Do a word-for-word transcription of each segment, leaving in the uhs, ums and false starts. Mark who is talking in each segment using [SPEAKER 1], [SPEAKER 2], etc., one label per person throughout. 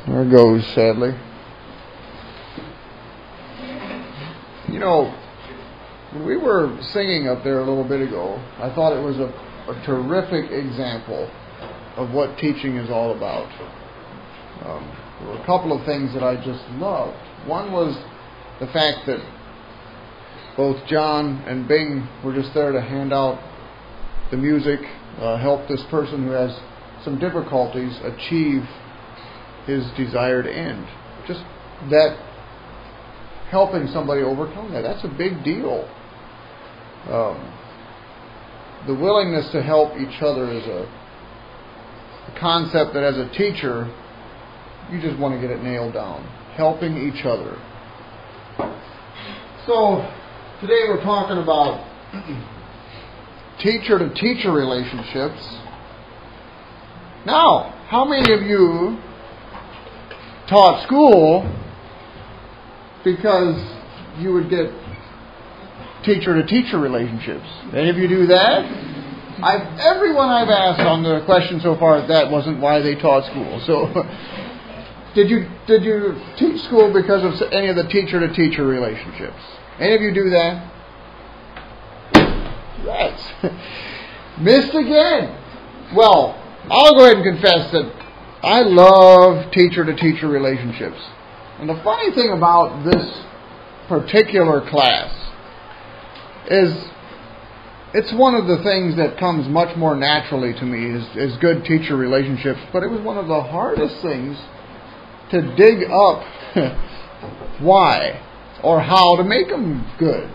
[SPEAKER 1] There it goes, sadly. You know, when we were singing up there a little bit ago, I thought it was a, a terrific example of what teaching is all about. Um, there were a couple of things that I just loved. One was the fact that both John and Bing were just there to hand out the music, uh, help this person who has some difficulties achieve his desired end. Just that helping somebody overcome that, that's a big deal. Um, the willingness to help each other is a, a concept that as a teacher, you just want to get it nailed down. Helping each other. So, today we're talking about teacher-to-teacher relationships. Now, how many of you taught school because you would get teacher-to-teacher relationships? Any of you do that? I've, everyone I've asked on the question so far, that wasn't why they taught school. So, did you did you teach school because of any of the teacher-to-teacher relationships? Any of you do that? Yes. Missed again. Well, I'll go ahead and confess that I love teacher-to-teacher relationships. And the funny thing about this particular class is it's one of the things that comes much more naturally to me is, is good teacher relationships. But it was one of the hardest things to dig up why or how to make them good.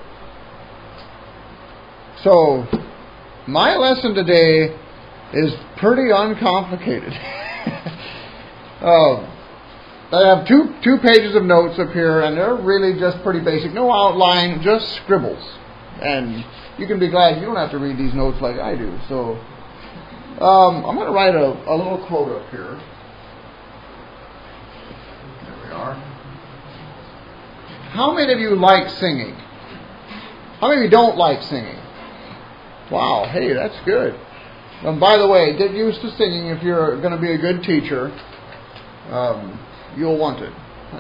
[SPEAKER 1] So, my lesson today is pretty uncomplicated. uh, I have two two pages of notes up here, and they're really just pretty basic. No outline, just scribbles. And you can be glad you don't have to read these notes like I do. So, um, I'm going to write a, a little quote up here. There we are. How many of you like singing? How many of you don't like singing? Wow, hey, that's good. And by the way, get used to singing if you're going to be a good teacher. Um, you'll want it.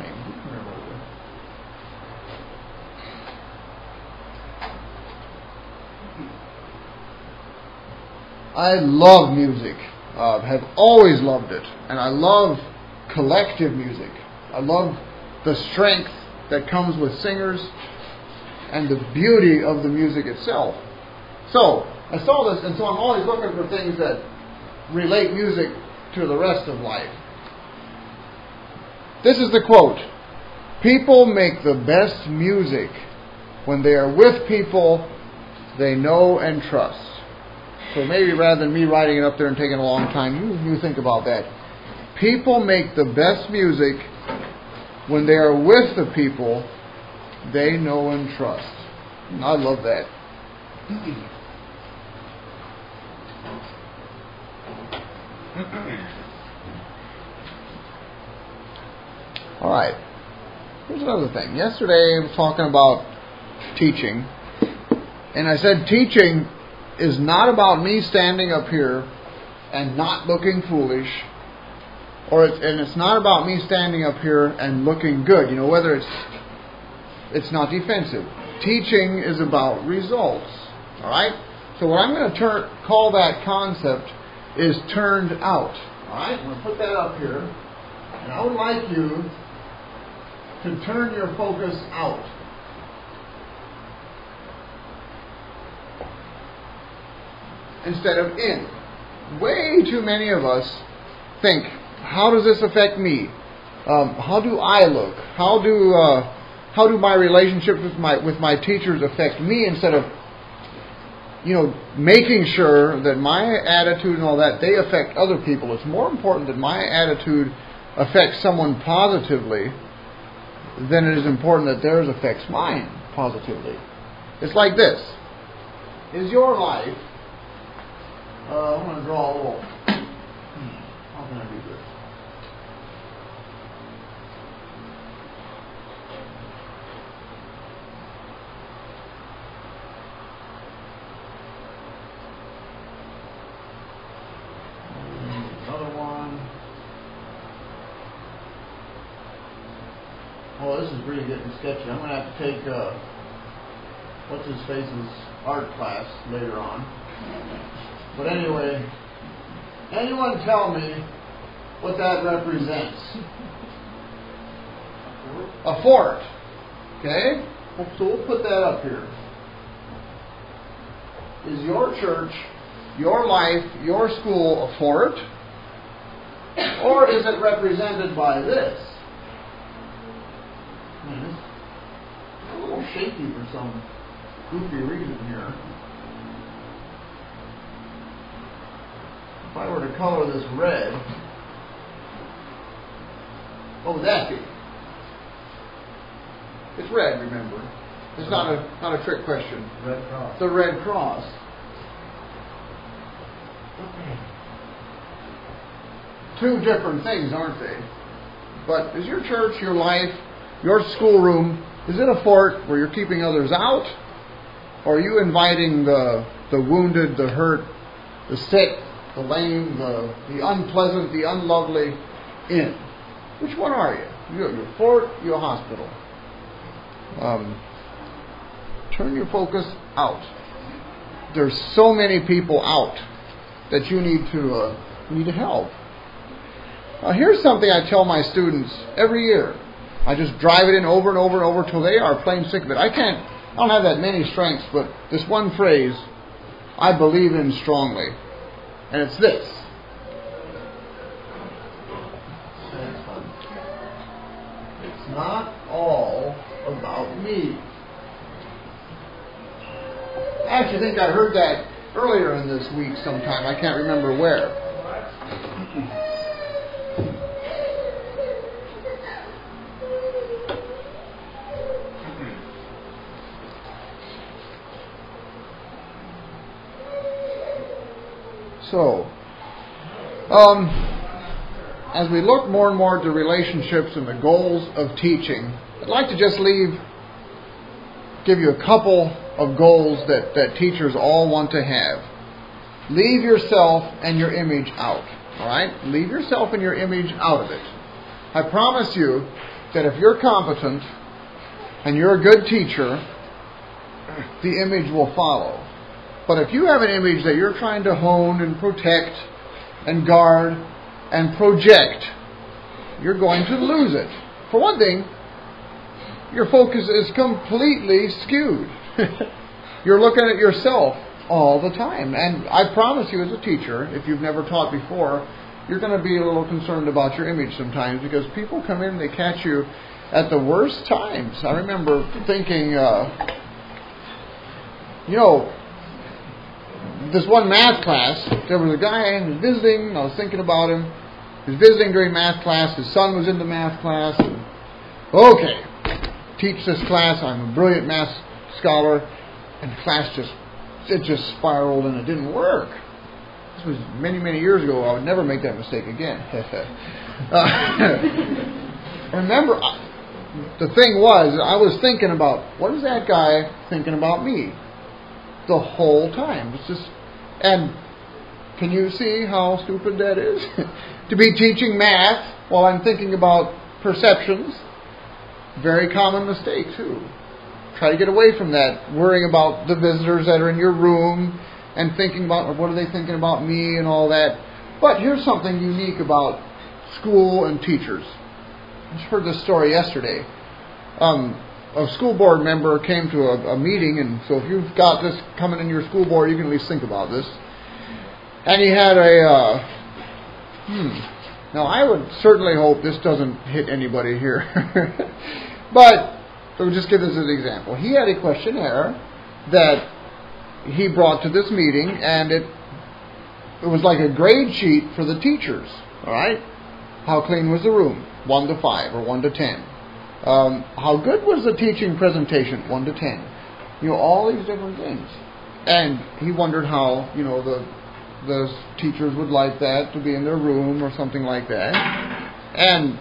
[SPEAKER 1] I love music. Uh, have always loved it. And I love collective music. I love the strength that comes with singers and the beauty of the music itself. So, I saw this, and so I'm always looking for things that relate music to the rest of life. This is the quote. People make the best music when they are with people they know and trust. So maybe rather than me writing it up there and taking a long time, you, you think about that. People make the best music when they are with the people they know and trust. And I love that. All right. Here's another thing. Yesterday I was talking about teaching, and I said teaching is not about me standing up here and not looking foolish, or it's, and it's not about me standing up here and looking good. You know, whether it's it's not defensive. Teaching is about results. All right. So what I'm going to turn call that concept is turned out. All right. I'm going to put that up here, and I would like you to turn your focus out. Instead of in. Way too many of us think, how does this affect me? Um, how do I look? How do uh, how do my relationships with my with my teachers affect me? Instead of, you know, making sure that my attitude and all that, they affect other people. It's more important that my attitude affects someone positively than it is important that theirs affects mine positively. It's like this. Is your life... Uh, I'm going to draw a little... How can I do this? Another one. oh, this is really getting sketchy. I'm going to have to take, uh, what's his face's art class later on. But anyway, anyone tell me what that represents? A fort. Okay? So we'll put that up here. Is your church, your life, your school a fort? Or is it represented by this? Hmm, it's a little shaky for some goofy reason here. If I were to color this red, what would that be? It's red, remember. It's not a not a trick question.
[SPEAKER 2] Red Cross.
[SPEAKER 1] The Red Cross. Two different things, aren't they? But is your church, your life, your schoolroom, is it a fort where you're keeping others out? Or are you inviting the the wounded, the hurt, the sick, the lame, the, the unpleasant, the unlovely in? Which one are you? You're a fort, you're a hospital. Um, turn your focus out. There's so many people out that you need to uh, need to help. Now, here's something I tell my students every year. I just drive it in over and over and over till they are plain sick of it. I can't. I don't have that many strengths, but this one phrase I believe in strongly, and it's this. It's not all about me. I actually think I heard that earlier in this week sometime. I can't remember where. So, um, as we look more and more at the relationships and the goals of teaching, I'd like to just leave, give you a couple of goals that, that teachers all want to have. Leave yourself and your image out. All right? Leave yourself and your image out of it. I promise you that if you're competent and you're a good teacher, the image will follow. But if you have an image that you're trying to hone and protect and guard and project, you're going to lose it. For one thing, your focus is completely skewed. You're looking at yourself all the time. And I promise you as a teacher, if you've never taught before, you're going to be a little concerned about your image sometimes because people come in and they catch you at the worst times. I remember thinking, uh, you know, this one math class, there was a guy who was visiting, and I was thinking about him. He was visiting during math class. His son was in the math class. And, okay, teach this class. I'm a brilliant math scholar. And the class just, it just spiraled and it didn't work. This was many, many years ago. I would never make that mistake again. uh, remember, the thing was, I was thinking about, what is that guy thinking about me? The whole time. It's just, and can you see how stupid that is? To be teaching math while I'm thinking about perceptions, very common mistake too. Try to get away from that, worrying about the visitors that are in your room and thinking about what are they thinking about me and all that. But here's something unique about school and teachers. I just heard this story yesterday. Um, A school board member came to a, a meeting, and so if you've got this coming in your school board, you can at least think about this. And he had a, uh, hmm, now I would certainly hope this doesn't hit anybody here. But, so we'll just give this as an example. He had a questionnaire that he brought to this meeting, and it, it was like a grade sheet for the teachers, all right? How clean was the room? One to five or one to ten. Um, how good was the teaching presentation? One to ten. You know, all these different things. And he wondered how, you know, the the teachers would like that to be in their room or something like that. And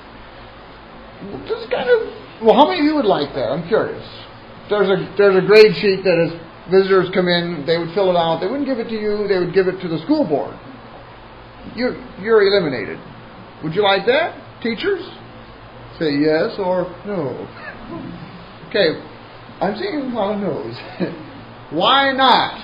[SPEAKER 1] just kind of, well, how many of you would like that? I'm curious. There's a there's a grade sheet that as visitors come in, they would fill it out. They wouldn't give it to you. They would give it to the school board. You're, you're eliminated. Would you like that, teachers? Say yes or no. Okay, I'm seeing a lot of no's. Why not?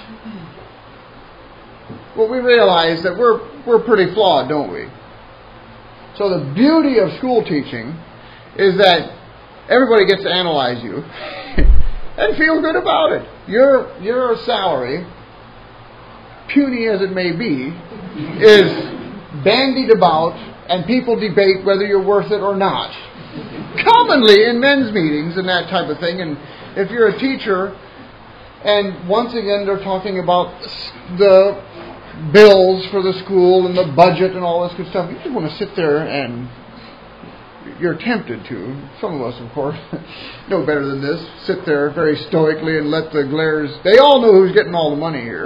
[SPEAKER 1] Well, we realize that we're we're pretty flawed, don't we? So the beauty of school teaching is that everybody gets to analyze you and feel good about it. Your your salary, puny as it may be, is bandied about, and people debate whether you're worth it or not. Commonly in men's meetings and that type of thing. And if you're a teacher, and once again they're talking about the bills for the school and the budget and all this good stuff, you just want to sit there and you're tempted to. Some of us, of course, know better than this. Sit there very stoically and let the glares... They all know who's getting all the money here.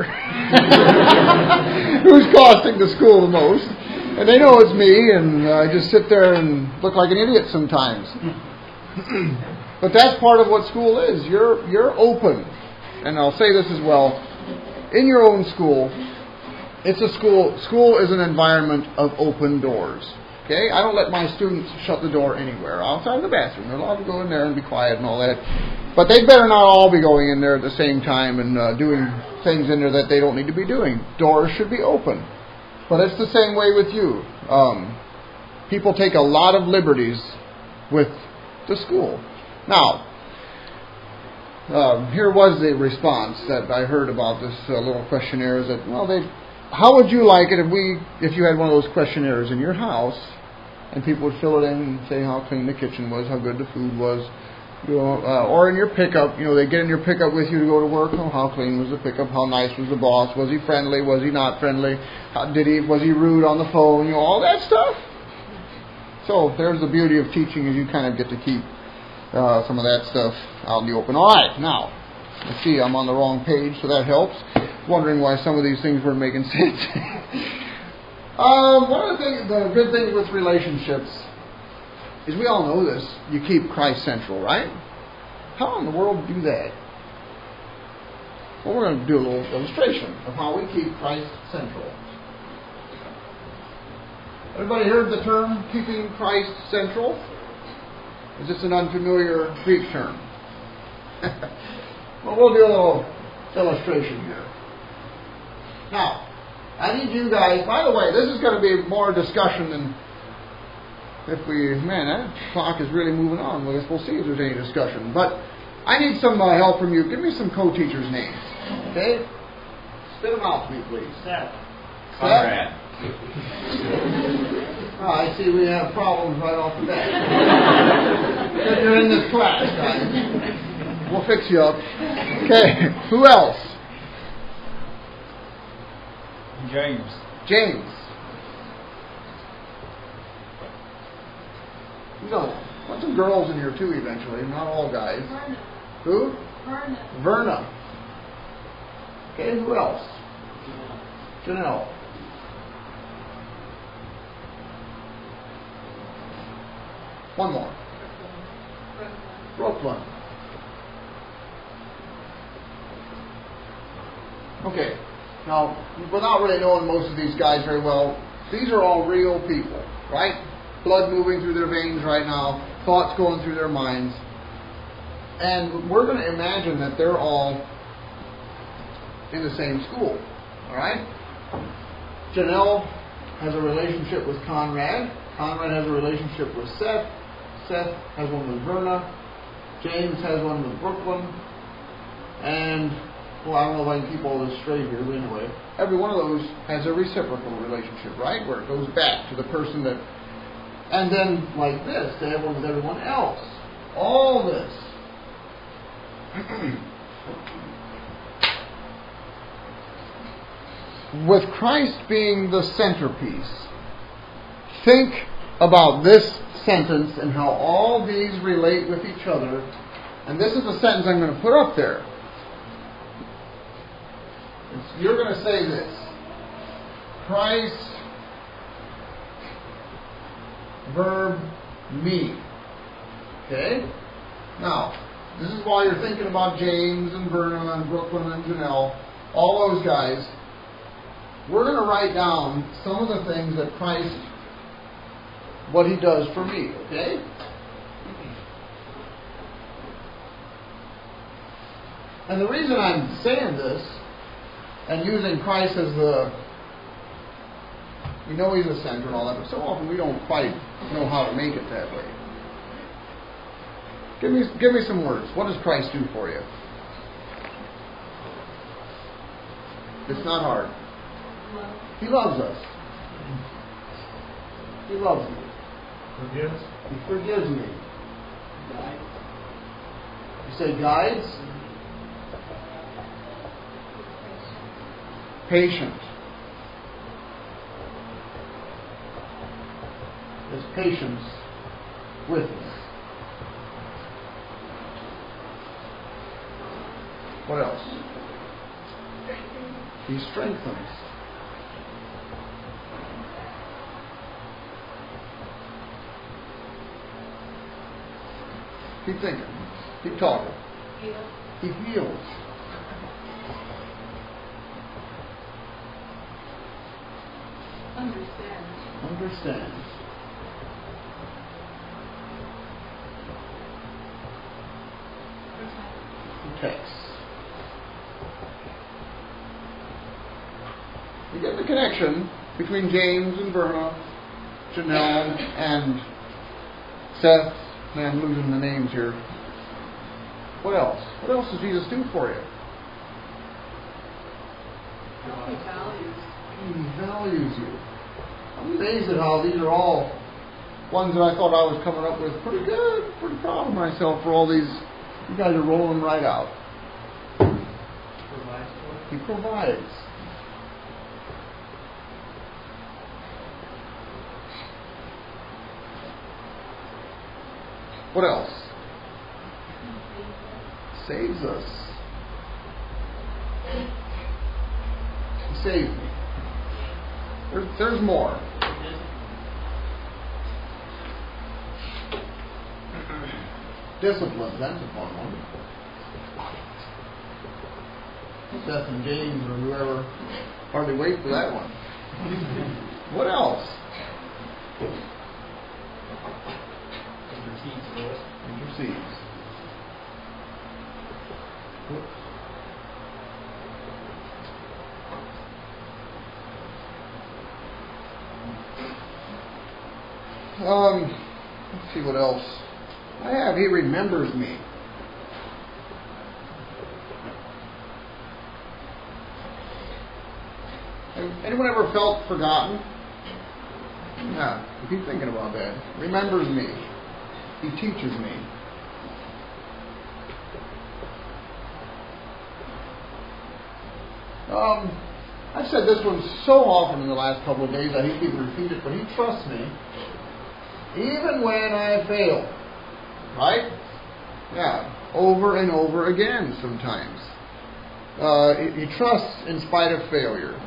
[SPEAKER 1] Who's costing the school the most. And they know it's me, and I just sit there and look like an idiot sometimes. But that's part of what school is. You're you're open. And I'll say this as well. In your own school, it's a school. School is an environment of open doors. Okay? I don't let my students shut the door anywhere outside of the bathroom. They're allowed to go in there and be quiet and all that. But they better not all be going in there at the same time and uh, doing things in there that they don't need to be doing. Doors should be open. But it's the same way with you. Um, people take a lot of liberties with the school. Now, uh, here was the response that I heard about this uh, little questionnaire. Is that, well, they, how would you like it if we, if you had one of those questionnaires in your house, and people would fill it in and say how clean the kitchen was, how good the food was, you know, uh, or in your pickup, you know, they get in your pickup with you to go to work. Oh, how clean was the pickup? How nice was the boss? Was he friendly? Was he not friendly? How, did he? Was he rude on the phone? You know, all that stuff. So there's the beauty of teaching, is you kind of get to keep uh, some of that stuff out in the open. All right, now let's see. I'm on the wrong page, so that helps. Wondering why some of these things weren't making sense. um, one of the things, the good things with relationships, is we all know this, you keep Christ central, right? How in the world do you do that? Well, we're going to do a little illustration of how we keep Christ central. Everybody heard the term, keeping Christ central? Is this an unfamiliar Greek term? Well, we'll do a little illustration here. Now, I need you guys, by the way, this is going to be more discussion than... If we, man, that clock is really moving on. Well, I guess we'll see if there's any discussion. But I need some uh, help from you. Give me some co-teachers' names. Okay? Spit them out to me, please.
[SPEAKER 2] Seth.
[SPEAKER 1] Conrad. Oh, I see we have problems right off the bat. Because you're in this class, guys. We'll fix you up. Okay. Who else?
[SPEAKER 2] James.
[SPEAKER 1] James. No. Want some girls in here too eventually, not all guys.
[SPEAKER 3] Verna.
[SPEAKER 1] Who?
[SPEAKER 3] Verna.
[SPEAKER 1] Verna. Okay, who else? Janelle. Janelle. One more.
[SPEAKER 3] Brooklyn.
[SPEAKER 1] Brooklyn. Okay. Now, without really knowing most of these guys very well, these are all real people, right? Blood moving through their veins right now, thoughts going through their minds. And we're going to imagine that they're all in the same school. Alright? Janelle has a relationship with Conrad. Conrad has a relationship with Seth. Seth has one with Verna. James has one with Brooklyn. And, well, I don't know if I can keep all this straight here, but anyway, every one of those has a reciprocal relationship, right? Where it goes back to the person that... And then, like this, they have one with everyone else. All this. With Christ being the centerpiece, think about this sentence and how all these relate with each other. And this is the sentence I'm going to put up there. It's, you're going to say this. Christ, verb, me. Okay? Now, this is while you're thinking about James and Verna and Brooklyn and Janelle, all those guys. We're going to write down some of the things that Christ, what He does for me, okay? And the reason I'm saying this and using Christ as the, we know He's the center and all that, but so often we don't quite know how to make it that way. Give me, give me some words. What does Christ do for you? It's not hard.
[SPEAKER 3] Love.
[SPEAKER 1] He loves us. He loves me.
[SPEAKER 4] Forgives.
[SPEAKER 1] He forgives me. You say guides? Patient. There's patience with us. What else? He strengthens. Keep thinking. Keep talking.
[SPEAKER 3] Heal.
[SPEAKER 1] He heals.
[SPEAKER 3] Understand.
[SPEAKER 1] Understands.
[SPEAKER 3] Protect.
[SPEAKER 1] Protects. You get the connection between James and Verna, Janelle and Seth. Man, I'm losing the names here. What else? What else does Jesus do for you?
[SPEAKER 3] He values.
[SPEAKER 1] He values you. I'm amazed at how these are all ones that I thought I was coming up with pretty good. Pretty proud of myself for all these. You guys are rolling right out.
[SPEAKER 4] Provides for us.
[SPEAKER 1] He provides. What else? Saves us. He saved me. There's, there's more. Discipline, that's a fun one. Seth and James or whoever hardly wait for that one. What else?
[SPEAKER 4] Intercedes for us.
[SPEAKER 1] Intercedes. Um, let's see what else I have. He remembers me. Anyone ever felt forgotten? Yeah, keep thinking about that. Remembers me. He teaches me. Um, I've said this one so often in the last couple of days, I hate to even repeat it, but He trusts me even when I fail. Right? Yeah, over and over again sometimes. Uh, he, he trusts in spite of failure.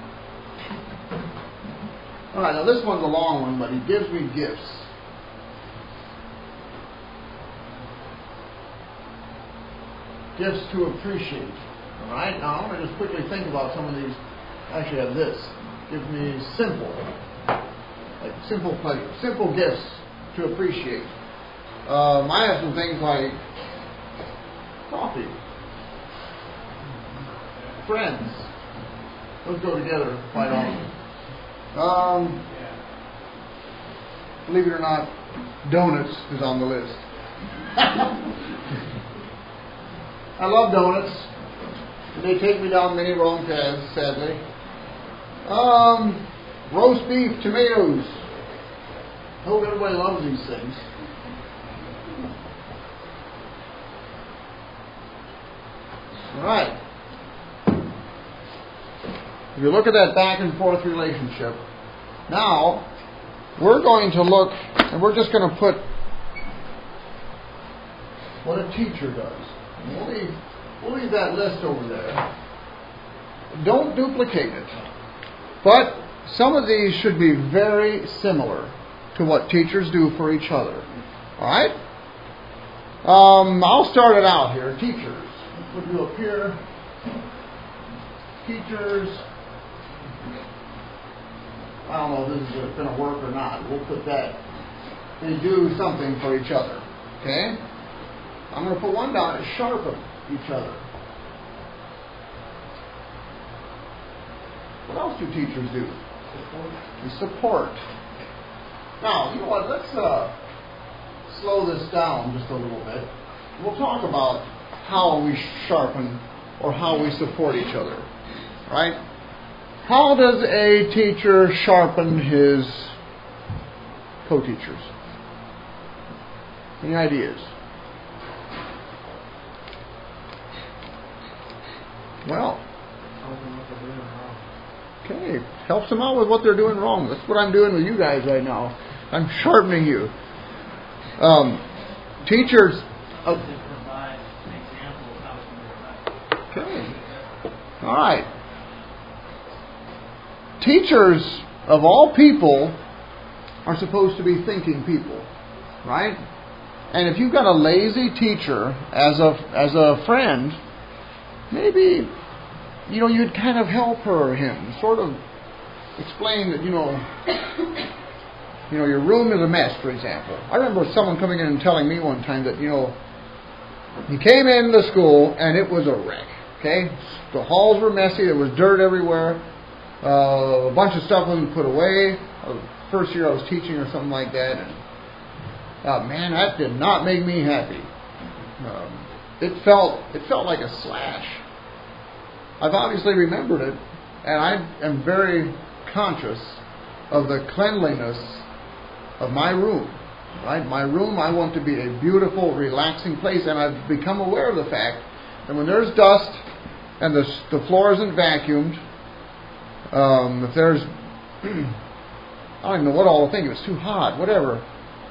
[SPEAKER 1] Alright, now this one's a long one, but He gives me gifts. Gifts to appreciate. Alright, now I'm going to just quickly think about some of these. I actually have this. Gives me simple. Like simple pleasure. Simple gifts to appreciate. Um, I have some things like coffee. Friends. Those go together quite often. Um, believe it or not, donuts is on the list. I love donuts. They take me down many wrong paths, sadly. Um, roast beef, tomatoes. I hope everybody loves these things. All right. If you look at that back and forth relationship, now we're going to look, and we're just going to put what a teacher does. And we'll leave, we'll leave that list over there. Don't duplicate it. But some of these should be very similar to what teachers do for each other. Alright? Um, I'll start it out here. Teachers. Let's put you up here. Teachers. I don't know if this is going to work or not. We'll put that. They do something for each other. Okay? I'm going to put one down. Sharpen each other. What else do teachers do? They support. Now, you know what? Let's uh, slow this down just a little bit. We'll talk about how we sharpen or how we support each other. Right? How does a teacher sharpen his co-teachers? Any ideas? Well, okay, helps them out with what they're doing wrong. That's what I'm doing with you guys right now. I'm sharpening you. Um, teachers. Uh, okay. All right. Teachers of all people are supposed to be thinking people, right? And if you've got a lazy teacher as a as a friend, maybe, you know, you'd kind of help her or him, sort of explain that, you know, you know, your room is a mess, for example. I remember someone coming in and telling me one time that, you know, he came into the school and it was a wreck, okay? The halls were messy, there was dirt everywhere, uh, a bunch of stuff wasn't put away. Uh, first year I was teaching or something like that, and uh, man, that did not make me happy. Um, it felt it felt like a slash. I've obviously remembered it, and I am very conscious of the cleanliness of my room. Right, my room, I want to be a beautiful, relaxing place, and I've become aware of the fact that when there's dust and the the floor isn't vacuumed, um, if there's I don't even know what all to think. If it's too hot, whatever,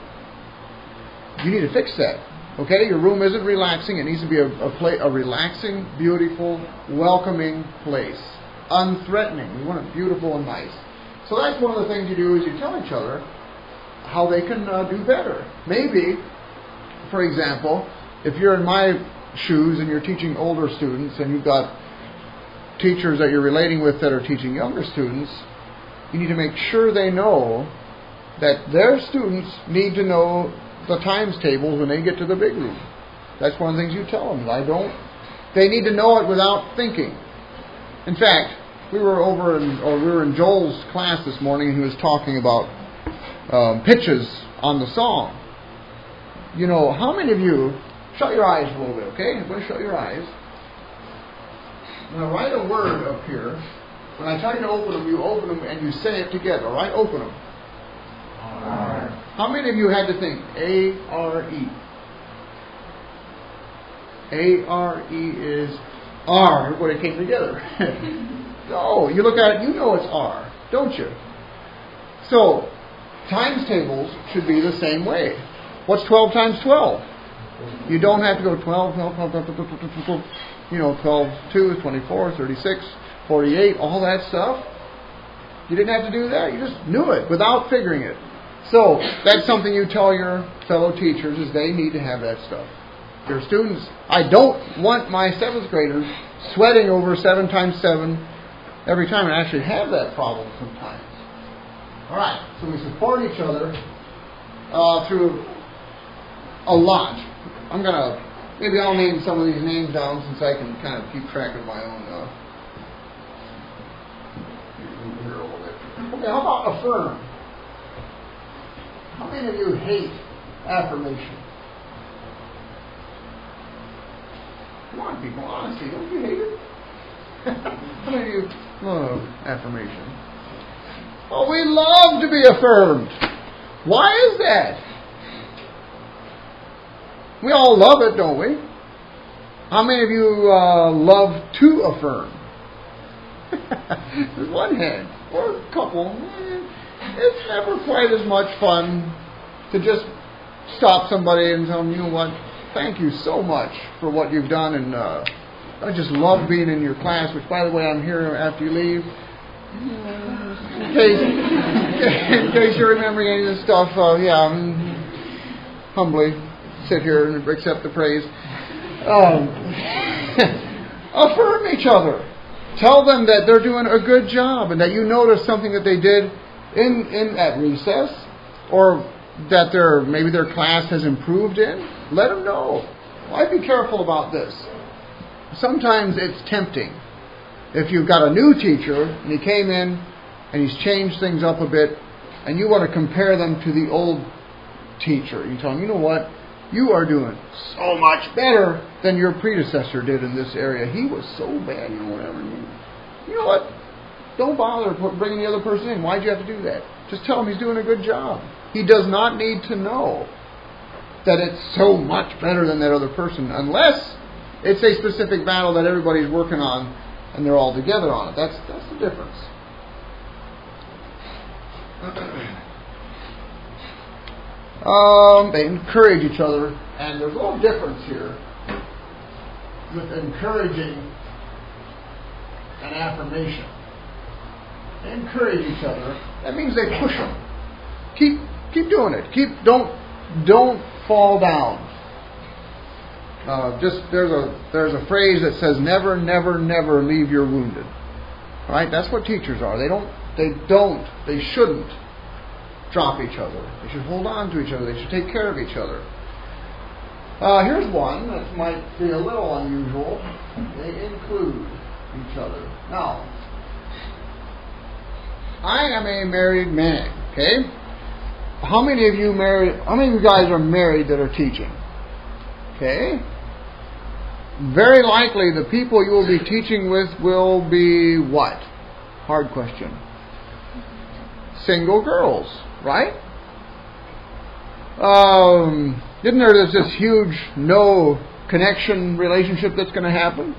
[SPEAKER 1] you need to fix that. Okay, your room isn't relaxing. It needs to be a a, play, a relaxing, beautiful, welcoming place, unthreatening. We want it beautiful and nice. So that's one of the things you do is you tell each other how they can uh, do better. Maybe, for example, if you're in my shoes and you're teaching older students and you've got teachers that you're relating with that are teaching younger students, you need to make sure they know that their students need to know the times tables when they get to the big room. That's one of the things you tell them. I don't. They need to know it without thinking. In fact, we were over in, or we were in Joel's class this morning, and he was talking about um, pitches on the song. You know, how many of you shut your eyes a little bit? Okay, everybody, shut your eyes. I'm going to write a word up here. When I tell you to open them, you open them and you say it together. All right, open them. R. How many of you had to think A R E? A R E is R. Everybody came together. No, you look at it, you know it's R, don't you? So, times tables should be the same way. What's twelve times twelve? You don't have to go twelve, twelve, twelve, twelve, twelve, twelve, twelve, you know, twelve, two, twenty-four, thirty-six, forty-eight, all that stuff. You didn't have to do that. You just knew it without figuring it. So, that's something you tell your fellow teachers is they need to have that stuff. Your students, I don't want my seventh graders sweating over seven times seven every time, and I actually have that problem sometimes. All right, so we support each other uh, through a lot. I'm going to, maybe I'll name some of these names down since I can kind of keep track of my own. Uh, here a little bit. Okay, how about affirm? How many of you hate affirmation? Come on, people, honestly, don't you hate it? How many of you love affirmation? Well, we love to be affirmed. Why is that? We all love it, don't we? How many of you uh, love to affirm? There's one hand, or a couple. It's never quite as much fun to just stop somebody and tell them, you know what, thank you so much for what you've done, and uh, I just love being in your class, which, by the way, I'm here after you leave. In case, in case you're remembering any of this stuff, uh, yeah, I'm humbly sit here and accept the praise. Um, affirm each other. Tell them that they're doing a good job and that you noticed something that they did in, in at recess, or that their maybe their class has improved in. Let them know. Well, I'd be careful about this. Sometimes it's tempting if you've got a new teacher and he came in and he's changed things up a bit and you want to compare them to the old teacher, you tell him, you know what, you are doing so much better than your predecessor did in this area. He was so bad, you know, whatever. You know what? Don't bother bringing the other person in. Why'd you have to do that? Just tell him he's doing a good job. He does not need to know that it's so much better than that other person unless it's a specific battle that everybody's working on and they're all together on it. That's that's the difference. Um, they encourage each other, and there's a little difference here with encouraging and affirmation. They encourage each other. That means they push them. Keep keep doing it. Keep don't don't fall down. Uh, just there's a there's a phrase that says never never never leave your wounded. Right? That's what teachers are. They don't they don't they shouldn't drop each other. They should hold on to each other. They should take care of each other. Uh, here's one that might be a little unusual. They include each other. Now, I am a married man. Okay, how many of you married? How many of you guys are married that are teaching? Okay, very likely the people you will be teaching with will be what? Hard question. Single girls, right? Um, isn't there this, this huge no connection relationship that's going to happen?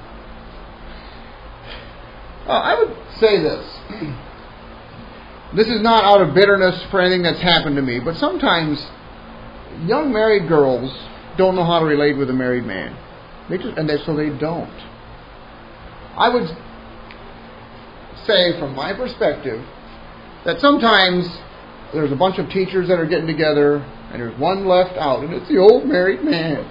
[SPEAKER 1] Uh, I would say this. This is not out of bitterness for anything that's happened to me, but sometimes young married girls don't know how to relate with a married man. They just, and they, so they don't. I would say, from my perspective, that sometimes there's a bunch of teachers that are getting together and there's one left out, and it's the old married man.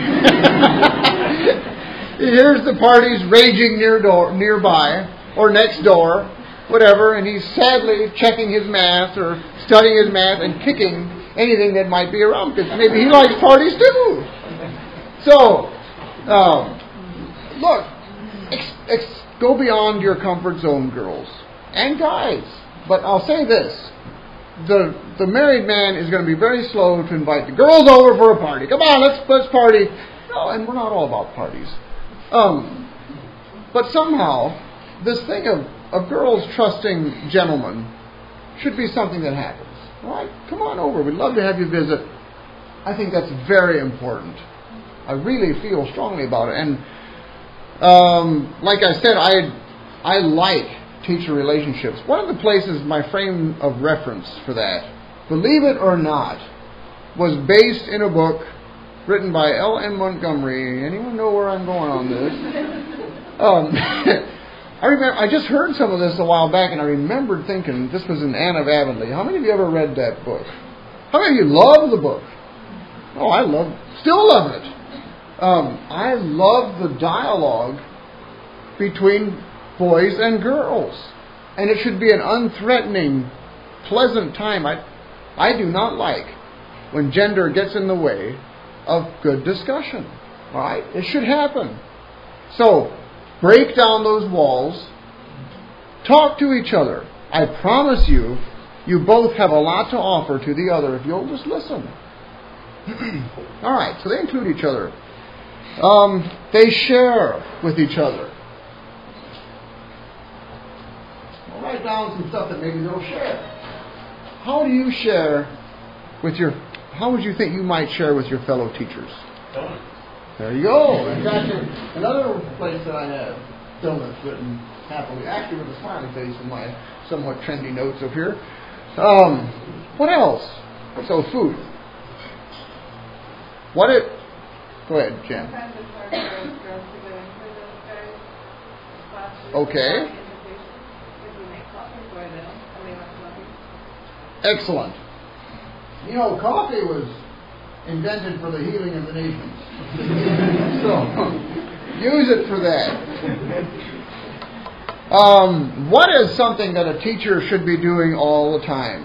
[SPEAKER 1] He hears the parties raging near door, nearby or next door, whatever, and he's sadly checking his math or studying his math and kicking anything that might be around because maybe he likes parties too. So, um, look, ex- ex- go beyond your comfort zone, girls and guys. But I'll say this. The the married man is going to be very slow to invite the girls over for a party. Come on, let's let's party. No, and we're not all about parties. Um, but somehow, this thing of, of girls trusting gentlemen should be something that happens. All right, come on over. We'd love to have you visit. I think that's very important. I really feel strongly about it. And um, like I said, I I like teacher relationships. One of the places, my frame of reference for that, believe it or not, was based in a book written by L M Montgomery. Anyone know where I'm going on this? um, I remember I just heard some of this a while back, and I remembered thinking this was in Anne of Avonlea. How many of you ever read that book? How many of you love the book? Oh, I love, still love it. Um, I love the dialogue between boys and girls. And it should be an unthreatening, pleasant time. I, I do not like when gender gets in the way of good discussion. All right? It should happen. So, break down those walls. Talk to each other. I promise you, you both have a lot to offer to the other if you'll just listen. All right, so they include each other. Um, they share with each other. I'll write down some stuff that maybe they'll share. How do you share with your, how would you think you might share with your fellow teachers?
[SPEAKER 2] Donuts.
[SPEAKER 1] There you go. That's actually another place that I have donuts written happily, actually with a smiley face in my somewhat trendy notes up here. Um, what else? So food. What it? Go ahead, Jen. Okay. Excellent. You know, coffee was invented for the healing of the nations. So, use it for that. Um, what is something that a teacher should be doing all the time?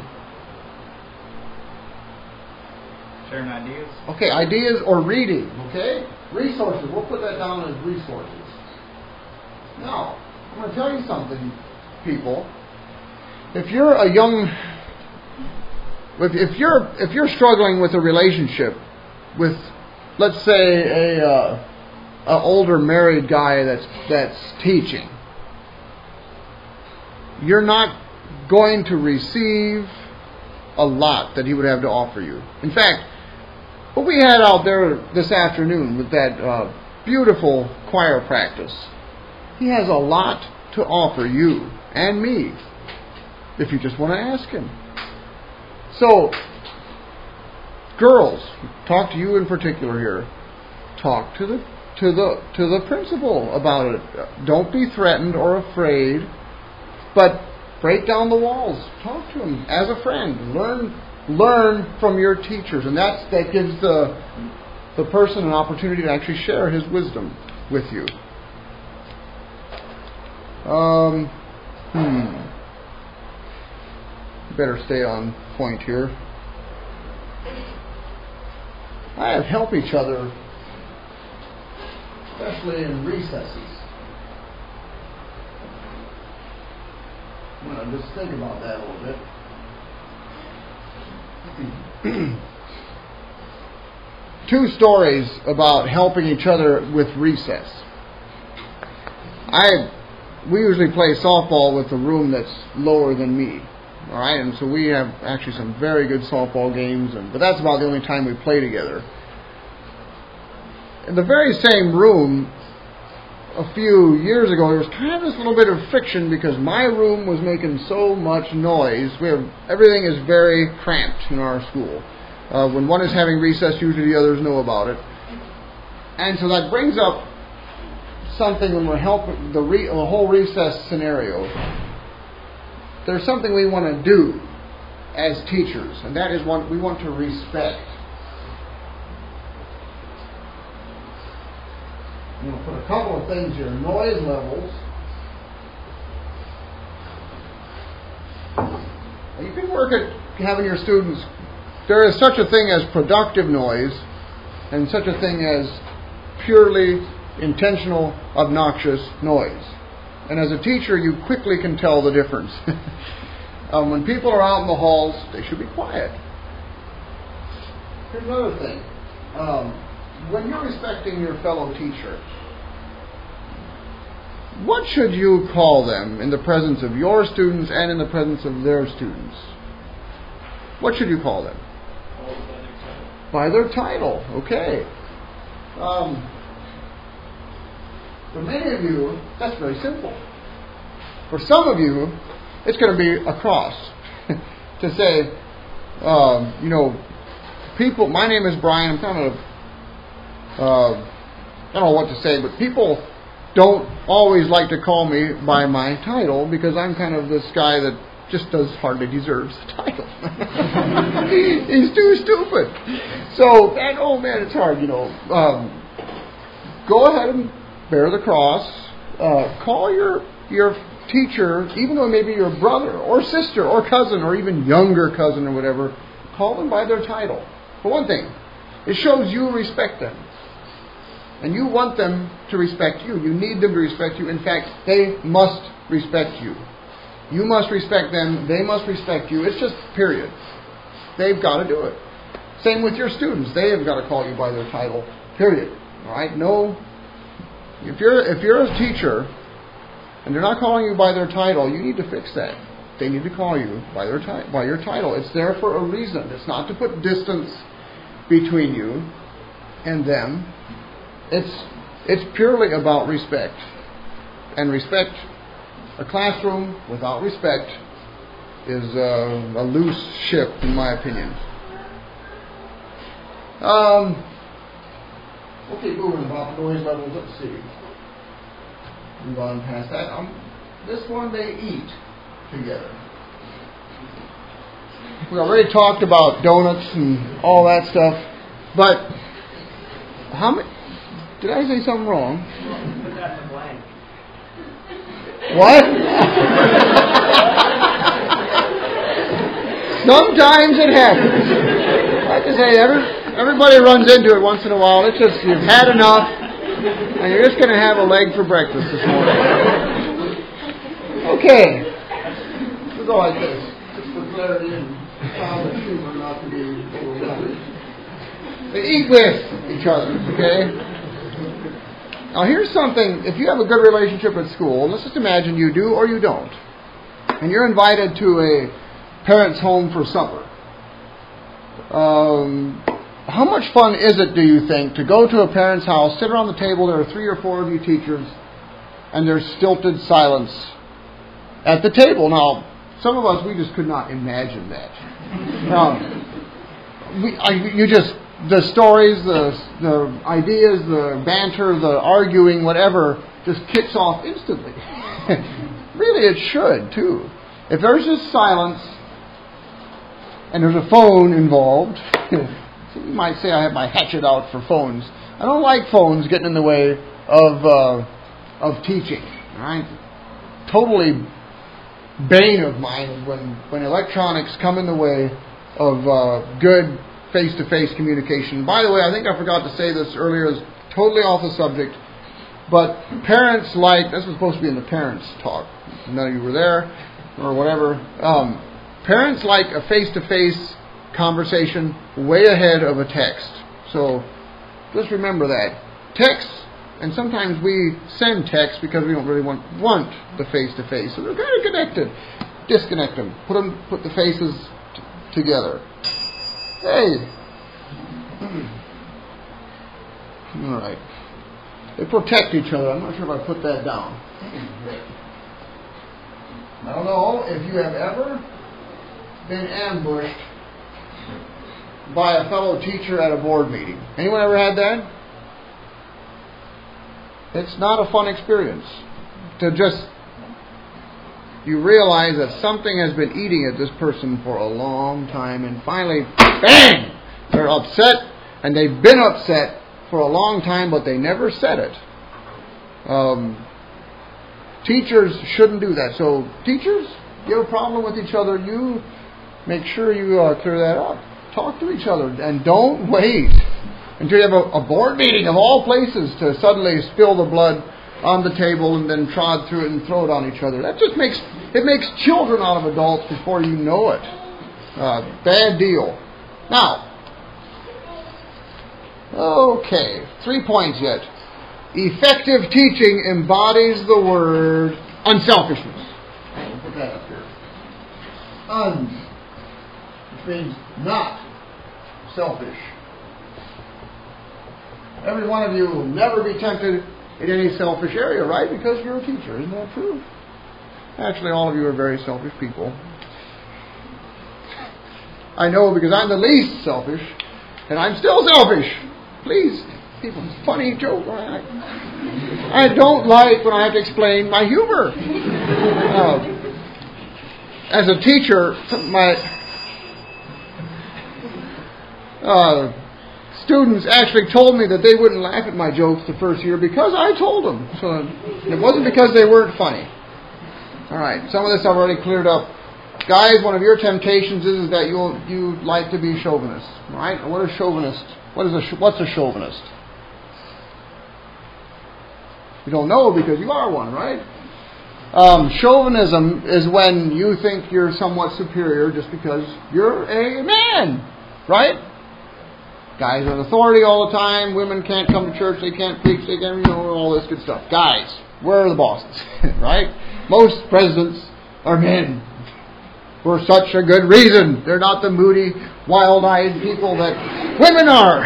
[SPEAKER 2] Sharing ideas.
[SPEAKER 1] Okay, ideas or reading, okay? Resources. We'll put that down as resources. Now, I'm going to tell you something, people. If you're a young, if, if you're if you're struggling with a relationship with, let's say, a uh, an older married guy that's that's teaching, you're not going to receive a lot that he would have to offer you. In fact, what we had out there this afternoon with that uh, beautiful choir practice, he has a lot to offer you and me if you just want to ask him. So, girls, talk to you in particular here. Talk to the to the to the principal about it. Don't be threatened or afraid, but break down the walls. Talk to him as a friend. Learn learn from your teachers, and that's that gives the the person an opportunity to actually share his wisdom with you. Um, hmm. Better stay on point here. I have helped each other, especially in recesses. I'm going to just think about that a little bit. Two stories about helping each other with recess. I we usually play softball with a room that's lower than me. All right, and so we have actually some very good softball games, and but that's about the only time we play together. In the very same room, a few years ago, there was kind of this little bit of friction because my room was making so much noise. We have everything is very cramped in our school. Uh, when one is having recess, usually the others know about it, and so that brings up something when we're helping the, re, the whole recess scenario. There's something we want to do as teachers, and that is what we want to respect. I'm going to put a couple of things here. Noise levels. You can work at having your students. There is such a thing as productive noise, and such a thing as purely intentional, obnoxious noise. And as a teacher, you quickly can tell the difference. um, when people are out in the halls, they should be quiet. Here's another thing. Um, when you're respecting your fellow teacher, what should you call them in the presence of your students and in the presence of their students? What should you call them? By their title. Okay. Um, For many of you, that's very simple. For some of you, it's going to be a cross. To say, um, you know, people, my name is Brian, I'm kind of, uh, I don't know what to say, but people don't always like to call me by my title because I'm kind of this guy that just does hardly deserves the title. He's too stupid. So, and oh man, it's hard, you know. Um, go ahead and bear the cross. Uh, call your your teacher, even though it may be your brother or sister or cousin or even younger cousin or whatever, call them by their title. For one thing, it shows you respect them. And you want them to respect you. You need them to respect you. In fact, they must respect you. You must respect them. They must respect you. It's just period. They've got to do it. Same with your students. They have got to call you by their title. Period. All right? No. If you're if you're a teacher and they're not calling you by their title, you need to fix that. They need to call you by their ti- by your title. It's there for a reason. It's not to put distance between you and them. It's it's purely about respect. And respect, a classroom without respect is a, a loose ship, in my opinion. Um, we'll keep moving about the noise levels. Let's see. Move on past that. Um, this one, they eat together. We already talked about donuts and all that stuff, but how many? Did I say something wrong?
[SPEAKER 2] Put that in the blank.
[SPEAKER 1] What? Sometimes it happens. Like I say, every, everybody runs into it once in a while. It's just you've had enough, and you're just going to have a leg for breakfast this morning. Okay. We'll go like this. Just for clarity and childish humor, not to be overwhelming. They eat with each other, okay? Now here's something, if you have a good relationship at school, let's just imagine you do or you don't, and you're invited to a parent's home for supper. Um, how much fun is it, do you think, to go to a parent's house, sit around the table, there are three or four of you teachers, and there's stilted silence at the table? Now, some of us, we just could not imagine that. Um, we, I, you just... The stories, the the ideas, the banter, the arguing, whatever, just kicks off instantly. Really, it should, too. If there's just silence and there's a phone involved, you might say I have my hatchet out for phones. I don't like phones getting in the way of uh, of teaching. Right? Totally bane of mine when, when electronics come in the way of uh, good face-to-face communication. By the way, I think I forgot to say this earlier, is totally off the subject, but parents like, this was supposed to be in the parents' talk, none of you were there, or whatever, um, parents like a face-to-face conversation way ahead of a text. So, just remember that. Text, and sometimes we send text because we don't really want, want the face-to-face, so they're kind of connected. Disconnect them. Put them, put the faces t- together. Hey. All right. They protect each other. I'm not sure if I put that down. I don't know if you have ever been ambushed by a fellow teacher at a board meeting. Anyone ever had that? It's not a fun experience. To just, you realize that something has been eating at this person for a long time, and finally, bang! They're upset, and they've been upset for a long time, but they never said it. Um, teachers shouldn't do that. So, teachers, you have a problem with each other, you make sure you uh, clear that up. Talk to each other, and don't wait until you have a, a board meeting of all places to suddenly spill the blood on the table and then trod through it and throw it on each other. That just makes, it makes children out of adults before you know it. Uh, bad deal. Now, okay, three points yet. Effective teaching embodies the word unselfishness. We'll put that up here. Un, which means not selfish. Every one of you will never be tempted in any selfish area, right? Because you're a teacher. Isn't that true? Actually, all of you are very selfish people. I know because I'm the least selfish, and I'm still selfish. Please, people, funny joke. I, I don't like when I have to explain my humor. Uh, as a teacher, my uh, students actually told me that they wouldn't laugh at my jokes the first year because I told them. So it wasn't because they weren't funny. All right, some of this I've already cleared up. Guys, one of your temptations is, is that you you like to be chauvinist, right? What is chauvinist? What is a what's a chauvinist? You don't know because you are one, right? Um, chauvinism is when you think you're somewhat superior just because you're a man, right? Guys are authority all the time. Women can't come to church. They can't preach. They can't, you know, all this good stuff. Guys, we're the bosses, right? Most presidents are men. For such a good reason. They're not the moody, wild-eyed people that women are.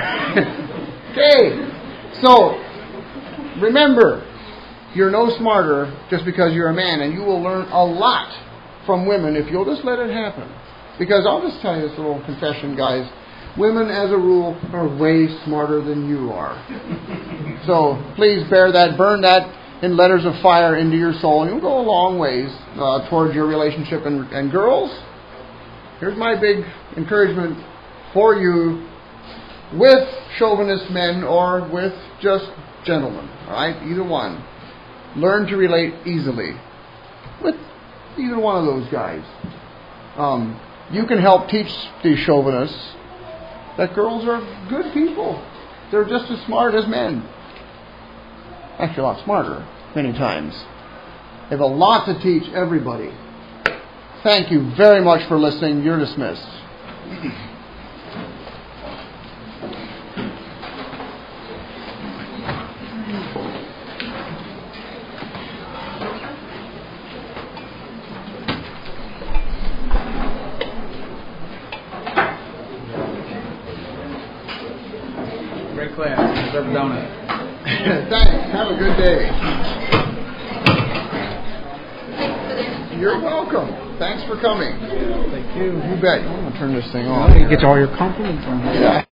[SPEAKER 1] Okay. So, remember, you're no smarter just because you're a man, and you will learn a lot from women if you'll just let it happen. Because I'll just tell you this little confession, guys. Women, as a rule, are way smarter than you are. So, please bear that, burn that in letters of fire into your soul, and you'll go a long ways uh, towards your relationship. And, and girls, here's my big encouragement for you with chauvinist men or with just gentlemen, all right? Either one. Learn to relate easily with either one of those guys. Um, you can help teach these chauvinists that girls are good people. They're just as smart as men. Actually, a lot smarter, many times. They have a lot to teach everybody. Thank you very much for listening. You're dismissed.
[SPEAKER 2] Great class. Deserve a donut.
[SPEAKER 1] Thanks. Have a good day. You're welcome. Thanks for coming.
[SPEAKER 2] Thank you.
[SPEAKER 1] You bet. I'm going to turn this thing off.
[SPEAKER 2] You get all your compliments on here.
[SPEAKER 1] Yeah.